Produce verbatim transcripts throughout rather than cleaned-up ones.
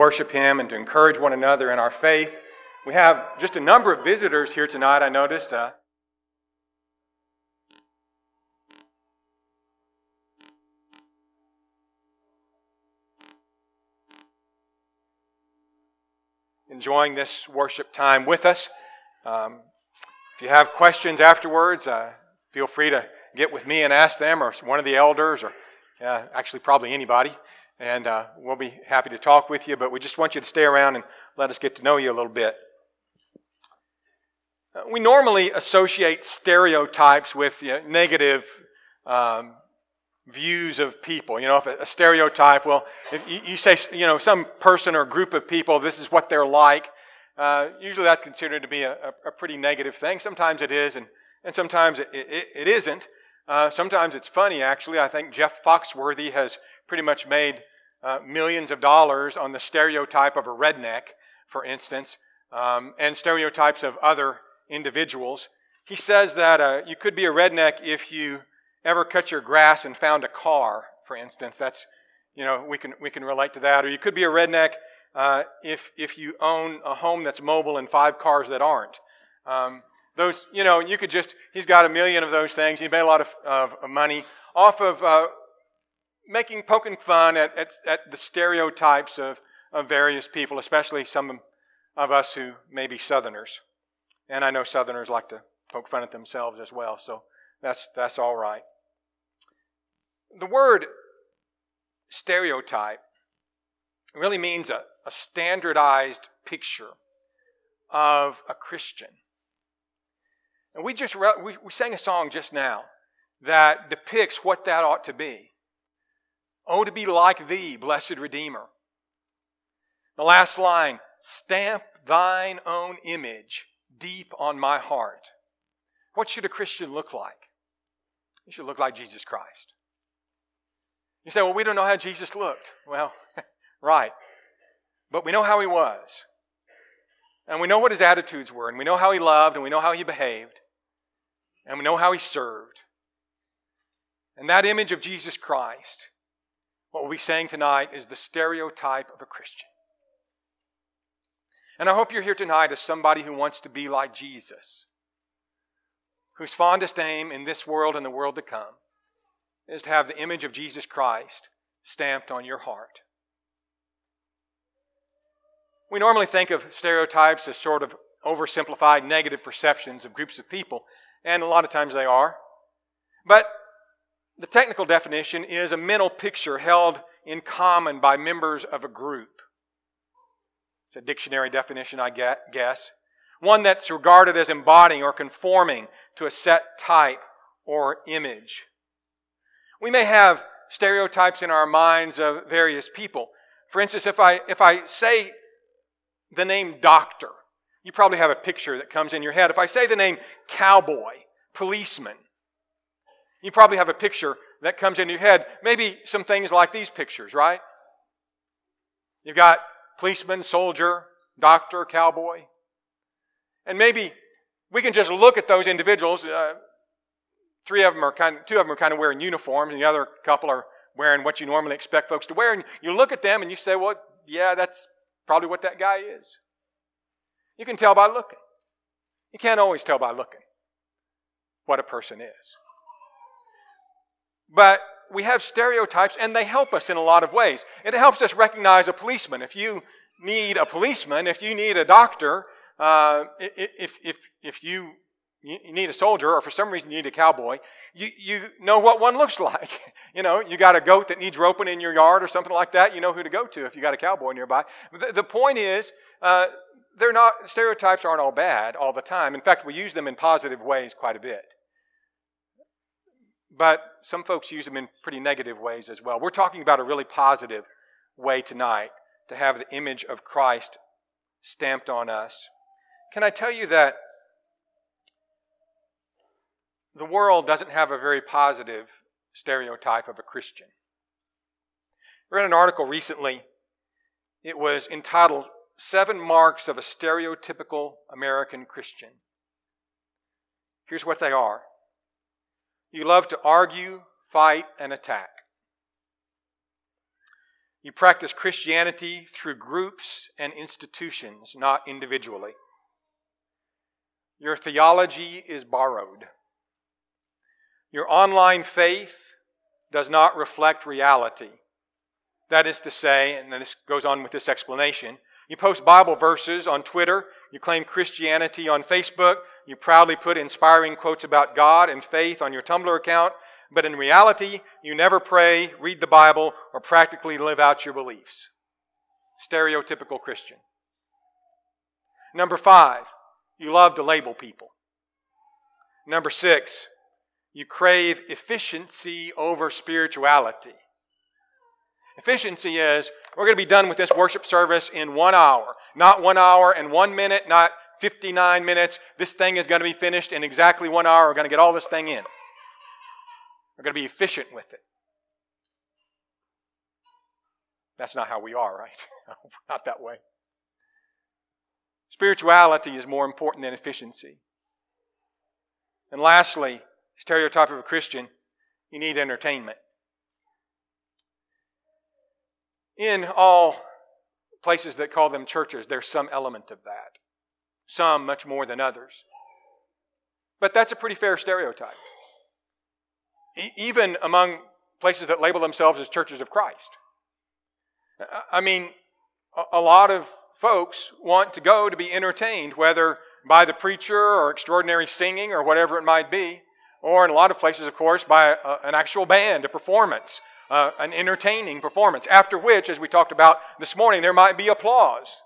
Worship Him and to encourage one another in our faith. We have just a number of visitors here tonight, I noticed. Uh, enjoying this worship time with us. Um, if you have questions afterwards, uh, feel free to get with me and ask them, or one of the elders, or uh, actually probably anybody. And uh, we'll be happy to talk with you, but we just want you to stay around and let us get to know you a little bit. Uh, we normally associate stereotypes with you know, negative um, views of people. You know, if a, a stereotype, well, if you, you say, you know, some person or group of people, this is what they're like, uh, usually that's considered to be a, a, a pretty negative thing. Sometimes it is, and, and sometimes it, it, it isn't. Uh, sometimes it's funny, actually. I think Jeff Foxworthy has pretty much made Uh, millions of dollars on the stereotype of a redneck, for instance, um, and stereotypes of other individuals. He says that uh, you could be a redneck if you ever cut your grass and found a car, for instance. That's, you know, we can we can relate to that. Or you could be a redneck uh, if if you own a home that's mobile and five cars that aren't. Um, those, you know, you could just, he's got a million of those things. He made a lot of, of, of money off of uh, making, poking fun at, at, at the stereotypes of, of various people, especially some of us who may be Southerners. And I know Southerners like to poke fun at themselves as well, so that's, that's all right. The word stereotype really means a, a standardized picture of a Christian. And we just we, we sang a song just now that depicts what that ought to be. Oh, to be like thee, blessed Redeemer. The last line, stamp thine own image deep on my heart. What should a Christian look like? He should look like Jesus Christ. You say, well, we don't know how Jesus looked. Well, right. But we know how he was. And we know what his attitudes were. And we know how he loved. And we know how he behaved. And we know how he served. And that image of Jesus Christ, what we'll be saying tonight, is the stereotype of a Christian. And I hope you're here tonight as somebody who wants to be like Jesus, whose fondest aim in this world and the world to come is to have the image of Jesus Christ stamped on your heart. We normally think of stereotypes as sort of oversimplified negative perceptions of groups of people, and a lot of times they are. But the technical definition is a mental picture held in common by members of a group. It's a dictionary definition, I guess. One that's regarded as embodying or conforming to a set type or image. We may have stereotypes in our minds of various people. For instance, if I if I say the name doctor, you probably have a picture that comes in your head. If I say the name cowboy, policeman, you probably have a picture that comes into your head. Maybe some things like these pictures, right? You've got policeman, soldier, doctor, cowboy. And maybe we can just look at those individuals. Uh, three of them are kind of, two of them are kind of wearing uniforms, and the other couple are wearing what you normally expect folks to wear. And you look at them and you say, well, yeah, that's probably what that guy is. You can tell by looking. You can't always tell by looking what a person is. But we have stereotypes, and they help us in a lot of ways. It helps us recognize a policeman. If you need a policeman, if you need a doctor, uh, if if if you need a soldier, or for some reason you need a cowboy, you you know what one looks like. You know, you got a goat that needs roping in your yard or something like that. You know who to go to if you got a cowboy nearby. The, the point is, uh, they're not stereotypes aren't all bad all the time. In fact, we use them in positive ways quite a bit. But some folks use them in pretty negative ways as well. We're talking about a really positive way tonight to have the image of Christ stamped on us. Can I tell you that the world doesn't have a very positive stereotype of a Christian? I read an article recently. It was entitled, Seven Marks of a Stereotypical American Christian. Here's what they are. You love to argue, fight, and attack. You practice Christianity through groups and institutions, not individually. Your theology is borrowed. Your online faith does not reflect reality. That is to say, and this goes on with this explanation, you post Bible verses on Twitter, you claim Christianity on Facebook, you proudly put inspiring quotes about God and faith on your Tumblr account, but in reality, you never pray, read the Bible, or practically live out your beliefs. Stereotypical Christian. Number five, you love to label people. Number six, you crave efficiency over spirituality. Efficiency is, we're going to be done with this worship service in one hour. Not one hour and one minute, not fifty-nine minutes. This thing is going to be finished in exactly one hour. We're going to get all this thing in. We're going to be efficient with it. That's not how we are, right? Not that way. Spirituality is more important than efficiency. And lastly, stereotype of a Christian, you need entertainment. In all places that call them churches, there's some element of that. Some much more than others. But that's a pretty fair stereotype. E- even among places that label themselves as churches of Christ. I mean, a, a lot of folks want to go to be entertained, whether by the preacher or extraordinary singing or whatever it might be, or in a lot of places, of course, by a, an actual band, a performance. Uh, an entertaining performance, after which, as we talked about this morning, there might be applause.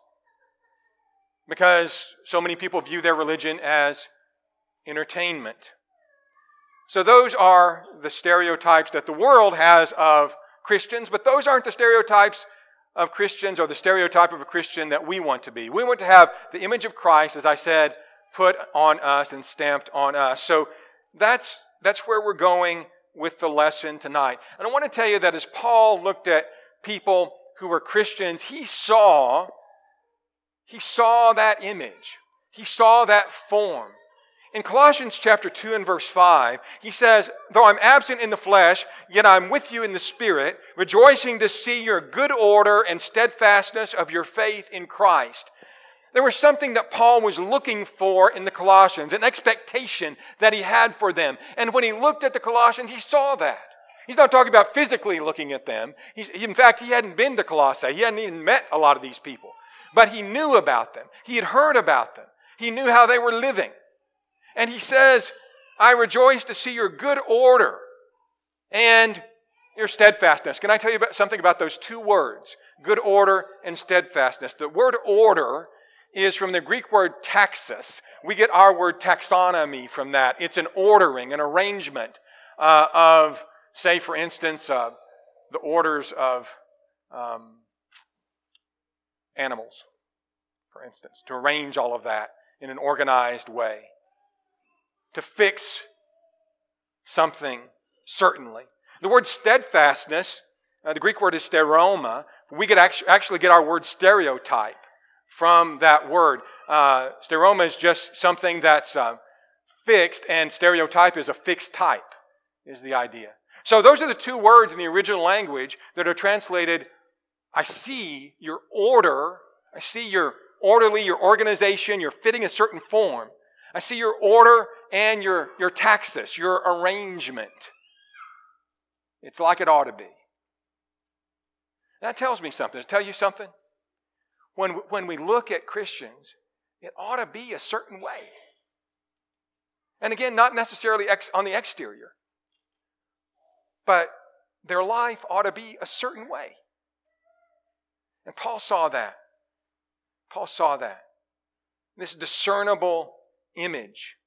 Because so many people view their religion as entertainment. So those are the stereotypes that the world has of Christians, but those aren't the stereotypes of Christians or the stereotype of a Christian that we want to be. We want to have the image of Christ, as I said, put on us and stamped on us. So that's, that's where we're going with the lesson tonight. And I want to tell you that as Paul looked at people who were Christians, he saw, he saw that image. He saw that form. In Colossians chapter two and verse five, he says, "Though I'm absent in the flesh, yet I'm with you in the Spirit, rejoicing to see your good order and steadfastness of your faith in Christ." There was something that Paul was looking for in the Colossians, an expectation that he had for them. And when he looked at the Colossians, he saw that. He's not talking about physically looking at them. He's, in fact, he hadn't been to Colossae. He hadn't even met a lot of these people. But he knew about them. He had heard about them. He knew how they were living. And he says, "I rejoice to see your good order and your steadfastness." Can I tell you about something about those two words, good order and steadfastness? The word order is from the Greek word taxis. We get our word taxonomy from that. It's an ordering, an arrangement uh, of, say, for instance, uh, the orders of um, animals, for instance, to arrange all of that in an organized way. To fix something, certainly. The word steadfastness, uh, the Greek word is steroma. We could actually, actually get our word stereotype from that word. Uh, steroma is just something that's uh, fixed, and stereotype is a fixed type, is the idea. So those are the two words in the original language that are translated, "I see your order, I see your orderly, your organization, you're fitting a certain form. I see your order and your, your taxis, your arrangement. It's like it ought to be." That tells me something. Does it tell you something? When, when we look at Christians, it ought to be a certain way. And again, not necessarily ex, on the exterior, but their life ought to be a certain way. And Paul saw that. Paul saw that. This discernible image.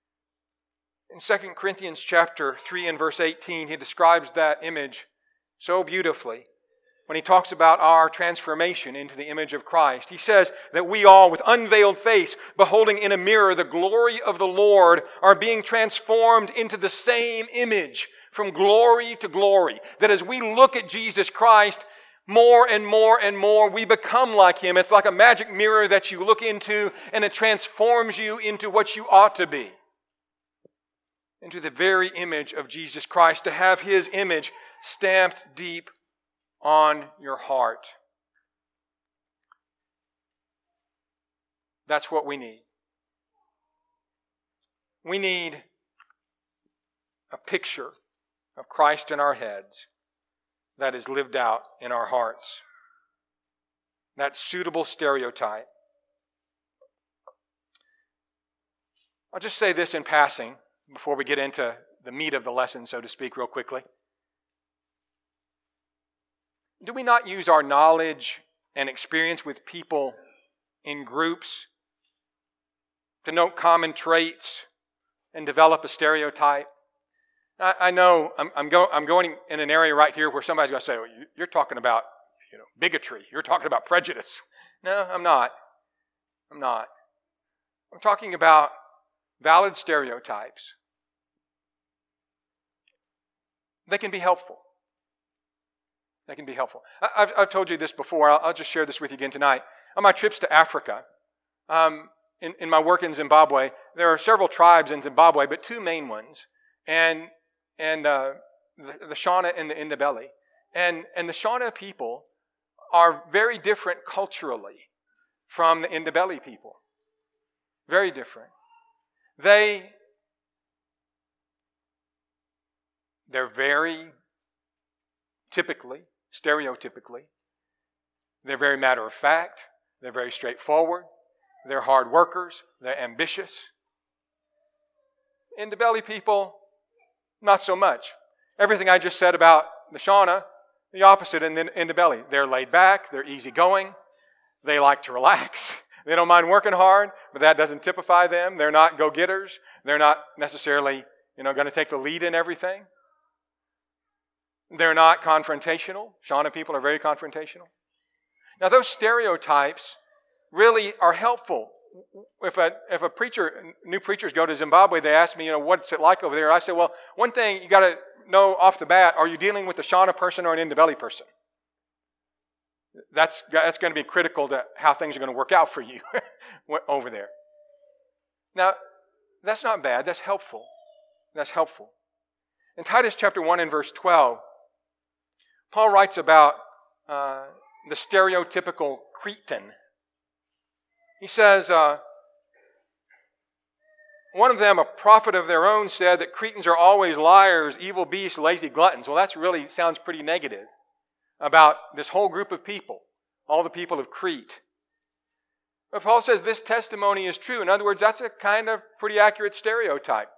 In Second Corinthians chapter three and verse eighteen, he describes that image so beautifully. When he talks about our transformation into the image of Christ, he says that we all, with unveiled face, beholding in a mirror the glory of the Lord, are being transformed into the same image from glory to glory. That as we look at Jesus Christ, more and more and more, we become like Him. It's like a magic mirror that you look into, and it transforms you into what you ought to be. Into the very image of Jesus Christ, to have His image stamped deep on your heart. That's what we need. We need a picture of Christ in our heads that is lived out in our hearts. That suitable stereotype. I'll just say this in passing before we get into the meat of the lesson, so to speak, real quickly. Do we not use our knowledge and experience with people in groups to note common traits and develop a stereotype? I, I know I'm, I'm, go, I'm going in an area right here where somebody's going to say, well, you're talking about you know, bigotry. You're talking about prejudice. No, I'm not. I'm not. I'm talking about valid stereotypes. They can be helpful. They can be helpful. I, I've, I've told you this before. I'll, I'll just share this with you again tonight. On my trips to Africa, um, in, in my work in Zimbabwe, there are several tribes in Zimbabwe, but two main ones, and and uh, the, the Shona and the Ndebele. And, and the Shona people are very different culturally from the Ndebele people. Very different. They, they're very typically, stereotypically, they're very matter of fact, they're very straightforward, they're hard workers, they're ambitious. Ndebele people, not so much. Everything I just said about the Shona, the opposite in the Ndebele. They're laid back, they're easygoing, they like to relax. They don't mind working hard, but that doesn't typify them. They're not go-getters. They're not necessarily, you know, going to take the lead in everything. They're not confrontational. Shona people are very confrontational. Now, those stereotypes really are helpful. If a if a preacher, new preachers go to Zimbabwe, they ask me, you know, what's it like over there? I say, well, one thing you got to know off the bat: are you dealing with a Shona person or an Ndebele person? That's, that's going to be critical to how things are going to work out for you over there. Now, that's not bad. That's helpful. That's helpful. In Titus chapter one and verse twelve, Paul writes about uh, the stereotypical Cretan. He says, uh, one of them, a prophet of their own, said that Cretans are always liars, evil beasts, lazy gluttons. Well, that really sounds pretty negative about this whole group of people, all the people of Crete. But Paul says this testimony is true. In other words, that's a kind of pretty accurate stereotype.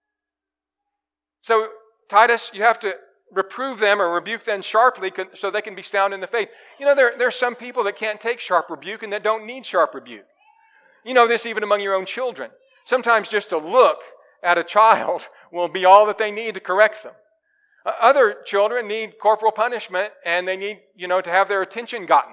So, Titus, you have to reprove them or rebuke them sharply so they can be sound in the faith. You know, there, there are some people that can't take sharp rebuke and that don't need sharp rebuke. You know this even among your own children. Sometimes just a look at a child will be all that they need to correct them. Other children need corporal punishment, and they need, you know, to have their attention gotten.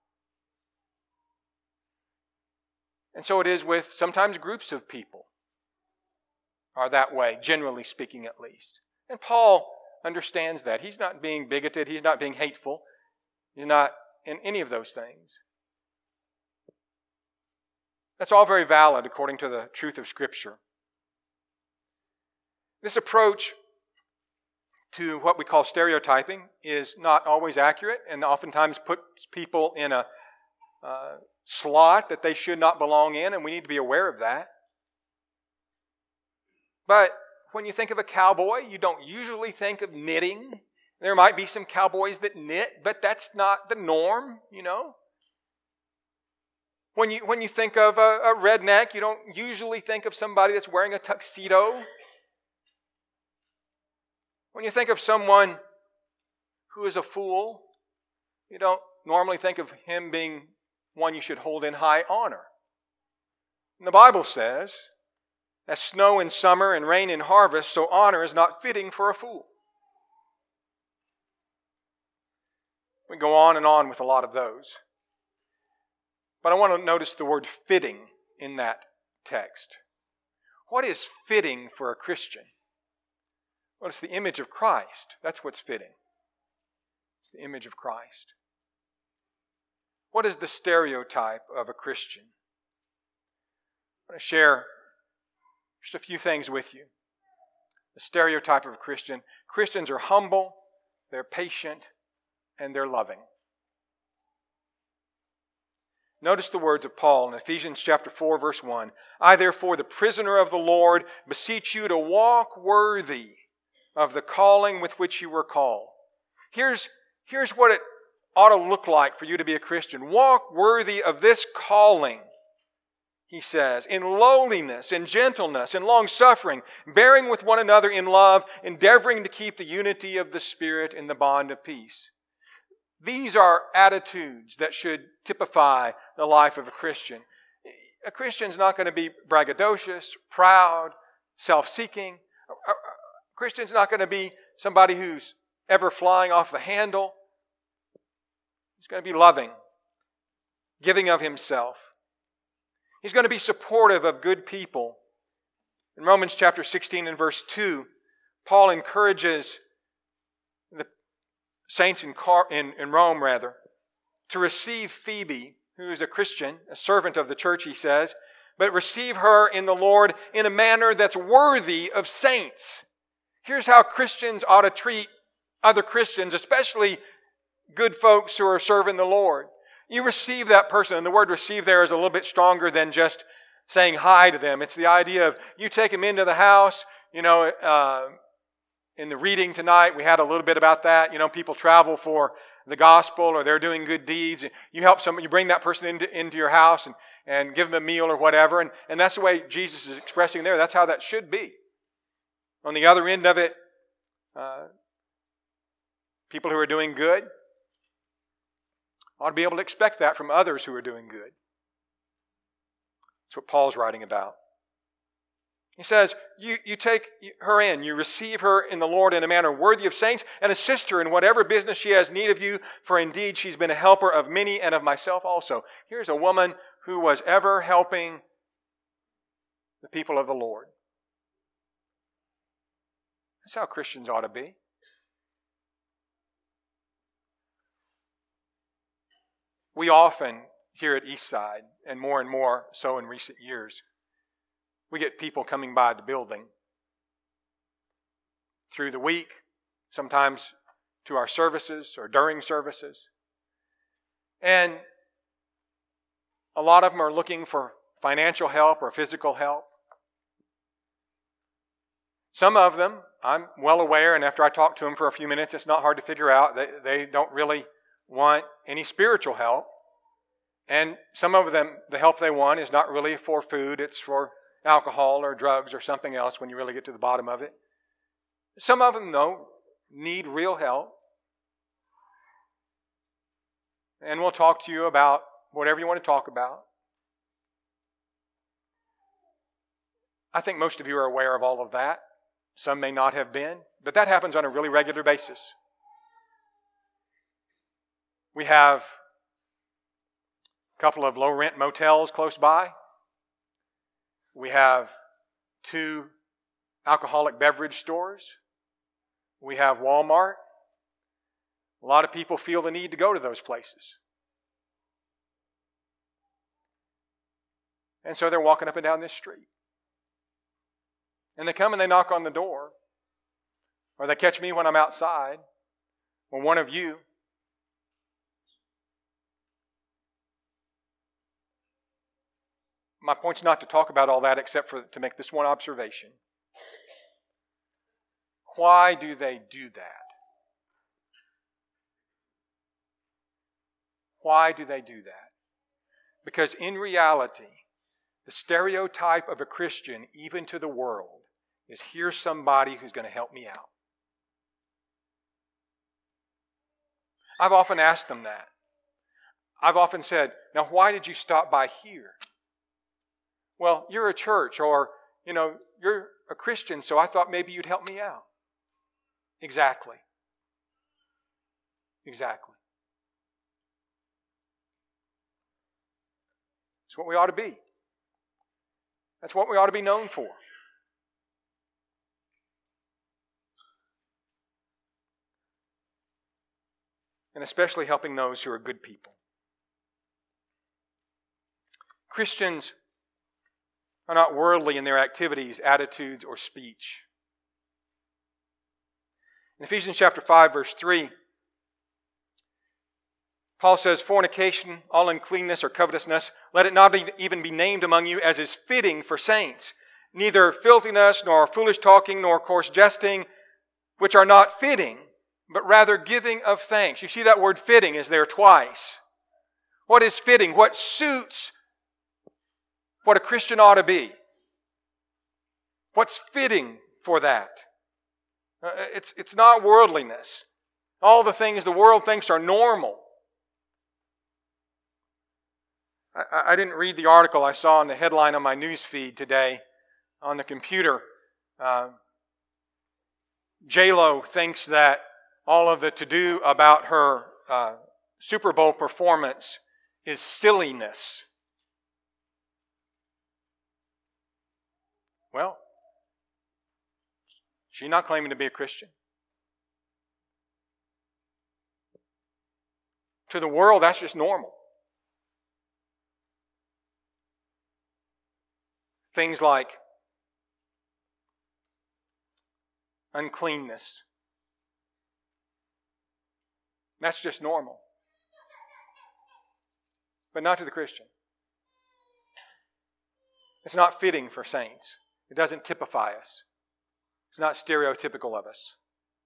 And so it is with sometimes groups of people are that way, generally speaking at least. And Paul understands that. He's not being bigoted. He's not being hateful. He's not in any of those things. That's all very valid according to the truth of Scripture. This approach to what we call stereotyping is not always accurate and oftentimes puts people in a uh, slot that they should not belong in, and we need to be aware of that. But when you think of a cowboy, you don't usually think of knitting. There might be some cowboys that knit, but that's not the norm, you know. When you, when you think of a, a redneck, you don't usually think of somebody that's wearing a tuxedo. When you think of someone who is a fool, you don't normally think of him being one you should hold in high honor. And the Bible says, as snow in summer and rain in harvest, so honor is not fitting for a fool. We go on and on with a lot of those. But I want to notice the word fitting in that text. What is fitting for a Christian? Well, it's the image of Christ. That's what's fitting. It's the image of Christ. What is the stereotype of a Christian? I want to share just a few things with you. The stereotype of a Christian. Christians are humble, they're patient, and they're loving. Notice the words of Paul in Ephesians chapter four, verse one. I, therefore, the prisoner of the Lord, beseech you to walk worthy of the calling with which you were called. Here's, here's what it ought to look like for you to be a Christian. Walk worthy of this calling, he says, in lowliness, in gentleness, in long-suffering, bearing with one another in love, endeavoring to keep the unity of the Spirit in the bond of peace. These are attitudes that should typify the life of a Christian. A Christian's not going to be braggadocious, proud, self-seeking. A Christian's not going to be somebody who's ever flying off the handle. He's going to be loving, giving of himself. He's going to be supportive of good people. In Romans chapter sixteen and verse two, Paul encourages the saints in, Car- in, in Rome, rather, to receive Phoebe, who is a Christian, a servant of the church, he says, but receive her in the Lord in a manner that's worthy of saints. Here's how Christians ought to treat other Christians, especially good folks who are serving the Lord. You receive that person, and the word receive there is a little bit stronger than just saying hi to them. It's the idea of you take them into the house. You know, uh, in the reading tonight, we had a little bit about that. You know, people travel for the gospel or they're doing good deeds. You help someone, you bring that person into, into your house and, and give them a meal or whatever. And, and that's the way Jesus is expressing there. That's how that should be. On the other end of it, uh, people who are doing good ought to be able to expect that from others who are doing good. That's what Paul's writing about. He says, you, you take her in, you receive her in the Lord in a manner worthy of saints, and assist her in whatever business she has need of you, for indeed she's been a helper of many and of myself also. Here's a woman who was ever helping the people of the Lord. That's how Christians ought to be. We often here at Eastside, and more and more so in recent years, we get people coming by the building through the week, sometimes to our services or during services. And a lot of them are looking for financial help or physical help. Some of them, I'm well aware, and after I talk to them for a few minutes, it's not hard to figure out that they don't really want any spiritual help. And some of them, the help they want is not really for food, it's for alcohol or drugs or something else when you really get to the bottom of it. Some of them, though, need real help. And we'll talk to you about whatever you want to talk about. I think most of you are aware of all of that. Some may not have been, but that happens on a really regular basis. We have a couple of low-rent motels close by. We have two alcoholic beverage stores. We have Walmart. A lot of people feel the need to go to those places. And so they're walking up and down this street. And they come and they knock on the door. Or they catch me when I'm outside. Or one of you. My point's not to talk about all that except for to make this one observation. Why do they do that? Why do they do that? Because in reality, the stereotype of a Christian, even to the world, is here's somebody who's going to help me out. I've often asked them that. I've often said, now why did you stop by here? Well, you're a church, or, you know, you're a Christian, so I thought maybe you'd help me out. Exactly. Exactly. That's what we ought to be. That's what we ought to be known for. And especially helping those who are good people. Christians are not worldly in their activities, attitudes, or speech. In Ephesians chapter five, verse three, Paul says, fornication, all uncleanness or covetousness, let it not even be named among you as is fitting for saints. Neither filthiness, nor foolish talking, nor coarse jesting, which are not fitting, but rather giving of thanks. You see that word fitting is there twice. What is fitting? What suits what a Christian ought to be? What's fitting for that? Uh, it's, it's not worldliness. All the things the world thinks are normal. I, I didn't read the article I saw in the headline on my news feed today on the computer. Uh, J-Lo thinks that all of the to-do about her uh, Super Bowl performance is silliness. Well, she's not claiming to be a Christian. To the world, that's just normal. Things like uncleanness. That's just normal. But not to the Christian. It's not fitting for saints. It doesn't typify us. It's not stereotypical of us.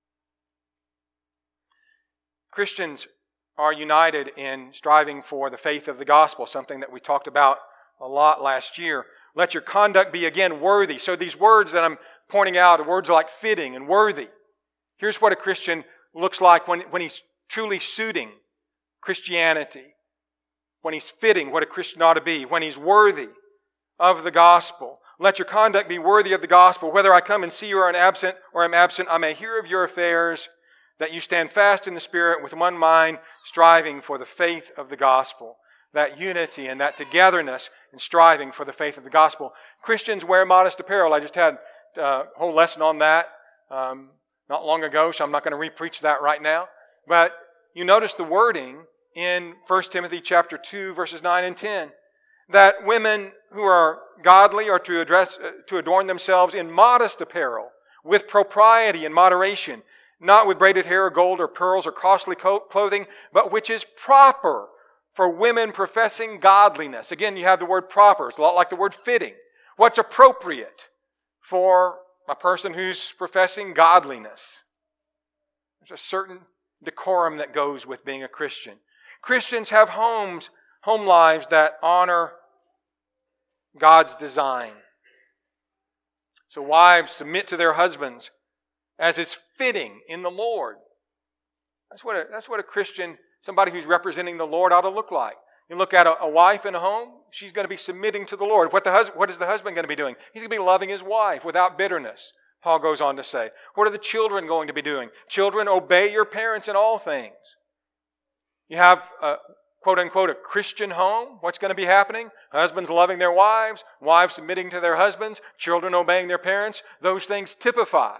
Christians are united in striving for the faith of the gospel, something that we talked about a lot last year. Let your conduct be again worthy. So these words that I'm pointing out are words like fitting and worthy. Here's what a Christian looks like when, when he's truly suiting Christianity. When he's fitting what a Christian ought to be. When he's worthy of the gospel. Let your conduct be worthy of the gospel. Whether I come and see you or am absent, or am absent, I may hear of your affairs, that you stand fast in the Spirit with one mind, striving for the faith of the gospel. That unity and that togetherness in striving for the faith of the gospel. Christians wear modest apparel. I just had a whole lesson on that um, not long ago, so I'm not going to re-preach that right now. But you notice the wording in First Timothy chapter two, verses nine and ten, that women who are godly are to address, uh, to adorn themselves in modest apparel, with propriety and moderation, not with braided hair or gold or pearls or costly clothing, but which is proper for women professing godliness. Again, you have the word proper. It's a lot like the word fitting. What's appropriate for a person who's professing godliness? There's a certain decorum that goes with being a Christian. Christians have homes, home lives that honor God's design. So wives submit to their husbands as is fitting in the Lord. That's what a, that's what a Christian, somebody who's representing the Lord, ought to look like. You look at a, a wife in a home, she's going to be submitting to the Lord. What, the hus- what is the husband going to be doing? He's going to be loving his wife without bitterness, Paul goes on to say. What are the children going to be doing? Children, obey your parents in all things. You have, a, quote unquote, a Christian home. What's going to be happening? Husbands loving their wives, wives submitting to their husbands, children obeying their parents. Those things typify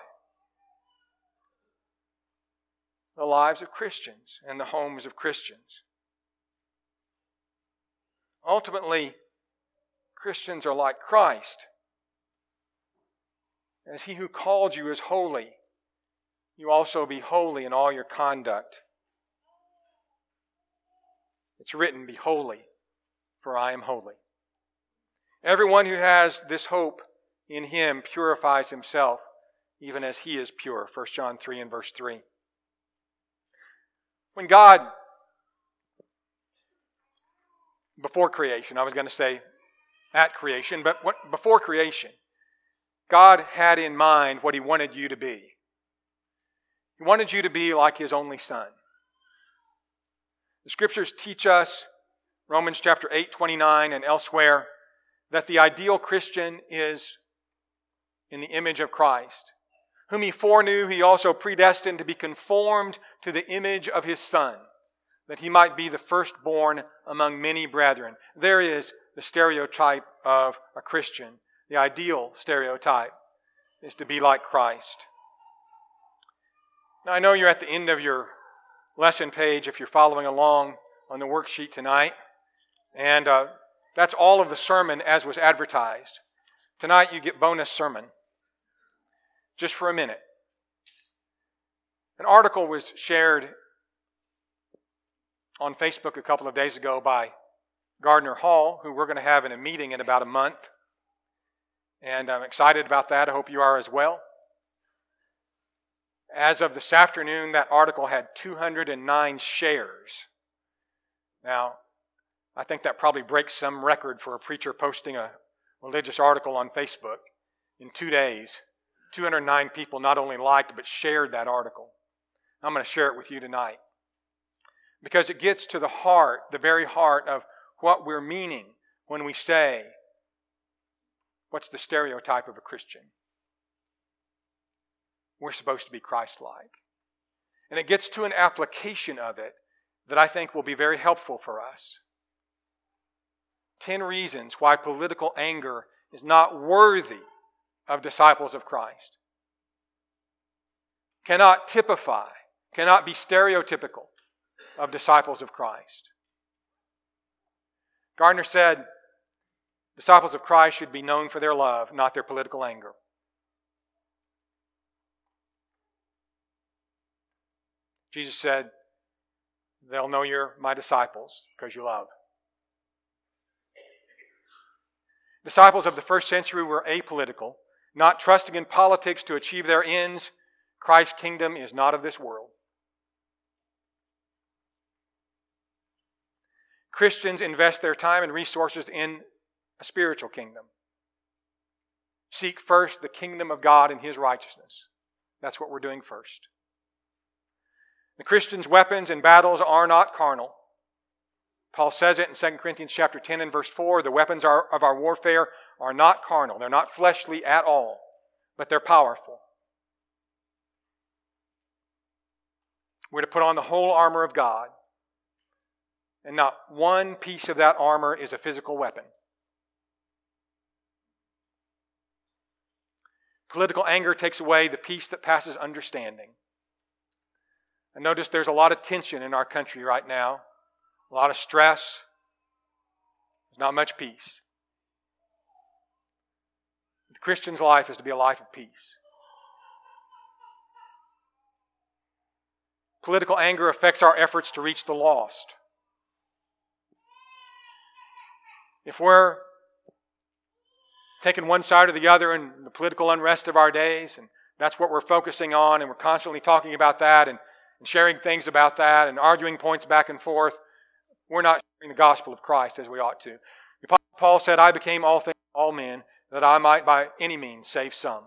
the lives of Christians and the homes of Christians. Ultimately, Christians are like Christ. As He who called you is holy, you also be holy in all your conduct. It's written, be holy, for I am holy. Everyone who has this hope in Him purifies himself, even as He is pure. First John three and verse three. When God, before creation, I was going to say at creation, but what, before creation, God had in mind what He wanted you to be. He wanted you to be like His only Son. The Scriptures teach us, Romans chapter eight, twenty-nine and elsewhere, that the ideal Christian is in the image of Christ. Whom He foreknew, He also predestined to be conformed to the image of His Son, that He might be the firstborn among many brethren. There is the stereotype of a Christian. The ideal stereotype is to be like Christ. Now, I know you're at the end of your lesson page if you're following along on the worksheet tonight. And uh, that's all of the sermon as was advertised. Tonight you get bonus sermon. Just for a minute. An article was shared on Facebook a couple of days ago by Gardner Hall, who we're going to have in a meeting in about a month. And I'm excited about that. I hope you are as well. As of this afternoon, that article had two hundred nine shares. Now, I think that probably breaks some record for a preacher posting a religious article on Facebook in two days. two hundred nine people not only liked but shared that article. I'm going to share it with you tonight because it gets to the heart, the very heart of what we're meaning when we say, what's the stereotype of a Christian? We're supposed to be Christ-like. And it gets to an application of it that I think will be very helpful for us. Ten reasons why political anger is not worthy of disciples of Christ. Cannot typify, cannot be stereotypical of disciples of Christ. Gardner said, disciples of Christ should be known for their love, not their political anger. Jesus said, they'll know you're my disciples because you love. Disciples of the first century were apolitical, not trusting in politics to achieve their ends. Christ's kingdom is not of this world. Christians invest their time and resources in a spiritual kingdom. Seek first the kingdom of God and His righteousness. That's what we're doing first. The Christians' weapons and battles are not carnal. Paul says it in Second Corinthians chapter ten and verse four. The weapons are, of our warfare are not carnal. They're not fleshly at all, but they're powerful. We're to put on the whole armor of God. And not one piece of that armor is a physical weapon. Political anger takes away the peace that passes understanding. I notice there's a lot of tension in our country right now. A lot of stress. There's not much peace. The Christian's life is to be a life of peace. Political anger affects our efforts to reach the lost. If we're taking one side or the other in the political unrest of our days, and that's what we're focusing on, and we're constantly talking about that and, and sharing things about that and arguing points back and forth, we're not sharing the gospel of Christ as we ought to. Paul said, I became all things to all men, that I might by any means save some.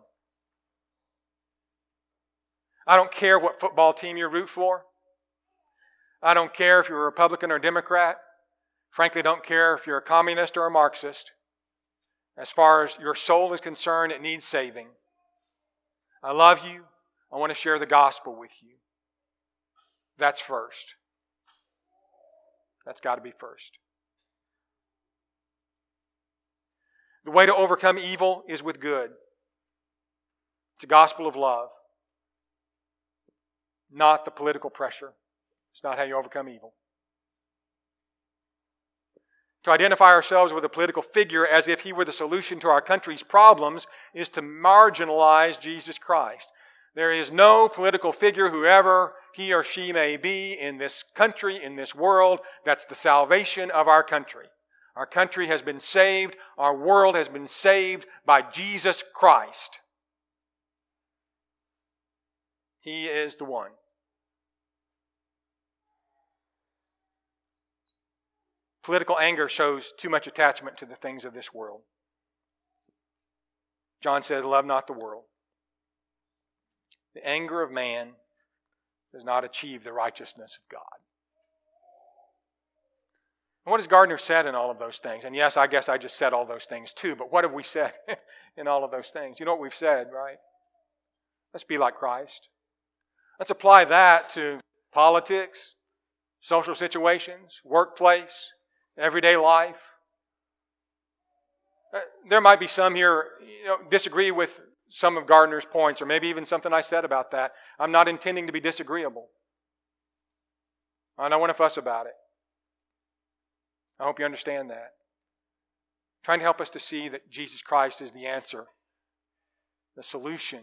I don't care what football team you root for. I don't care if you're a Republican or Democrat. Frankly, don't care if you're a communist or a Marxist. As far as your soul is concerned, it needs saving. I love you. I want to share the gospel with you. That's first. That's got to be first. The way to overcome evil is with good. It's a gospel of love, not the political pressure. It's not how you overcome evil. To identify ourselves with a political figure as if he were the solution to our country's problems is to marginalize Jesus Christ. There is no political figure, whoever he or she may be in this country, in this world, that's the salvation of our country. Our country has been saved. Our world has been saved by Jesus Christ. He is the one. Political anger shows too much attachment to the things of this world. John says, love not the world. The anger of man does not achieve the righteousness of God. And what has Gardner said in all of those things? And yes, I guess I just said all those things too, but what have we said in all of those things? You know what we've said, right? Let's be like Christ. Let's apply that to politics, social situations, workplace, everyday life. There might be some here, you know, disagree with some of Gardner's points, or maybe even something I said about that. I'm not intending to be disagreeable. I don't want to fuss about it. I hope you understand that. I'm trying to help us to see that Jesus Christ is the answer, the solution,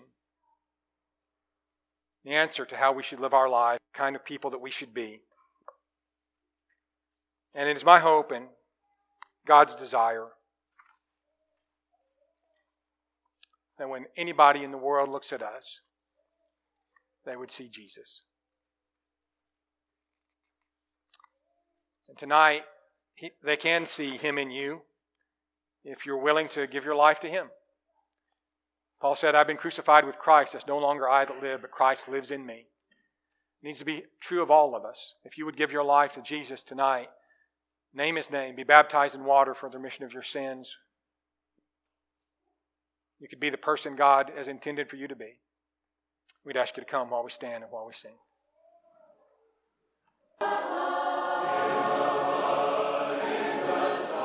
the answer to how we should live our life, the kind of people that we should be. And it is my hope and God's desire that when anybody in the world looks at us, they would see Jesus. And tonight, he, they can see Him in you if you're willing to give your life to Him. Paul said, I've been crucified with Christ. It's no longer I that live, but Christ lives in me. It needs to be true of all of us. If you would give your life to Jesus tonight, name His name, be baptized in water for the remission of your sins, you could be the person God has intended for you to be. We'd ask you to come while we stand and while we sing.